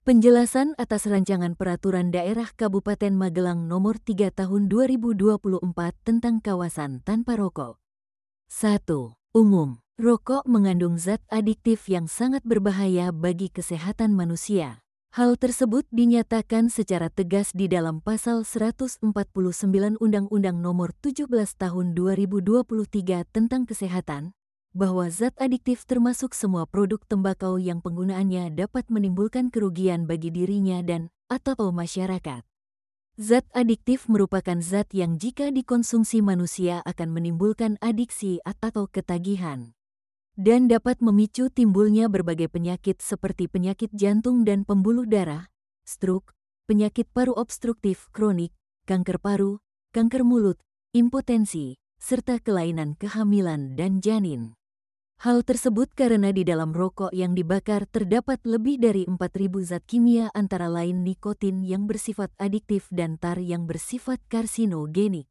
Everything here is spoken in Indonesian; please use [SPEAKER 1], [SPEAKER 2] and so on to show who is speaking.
[SPEAKER 1] Penjelasan atas Rancangan Peraturan Daerah Kabupaten Magelang Nomor 3 Tahun 2024 tentang kawasan tanpa rokok. 1. Umum. Rokok mengandung zat adiktif yang sangat berbahaya bagi kesehatan manusia. Hal tersebut dinyatakan secara tegas di dalam Pasal 149 Undang-Undang Nomor 17 Tahun 2023 tentang Kesehatan, bahwa zat adiktif termasuk semua produk tembakau yang penggunaannya dapat menimbulkan kerugian bagi dirinya dan atau masyarakat. Zat adiktif merupakan zat yang jika dikonsumsi manusia akan menimbulkan adiksi atau ketagihan, dan dapat memicu timbulnya berbagai penyakit seperti penyakit jantung dan pembuluh darah, stroke, penyakit paru obstruktif kronik, kanker paru, kanker mulut, impotensi, serta kelainan kehamilan dan janin. Hal tersebut karena di dalam rokok yang dibakar terdapat lebih dari 4.000 zat kimia antara lain nikotin yang bersifat adiktif dan tar yang bersifat karsinogenik.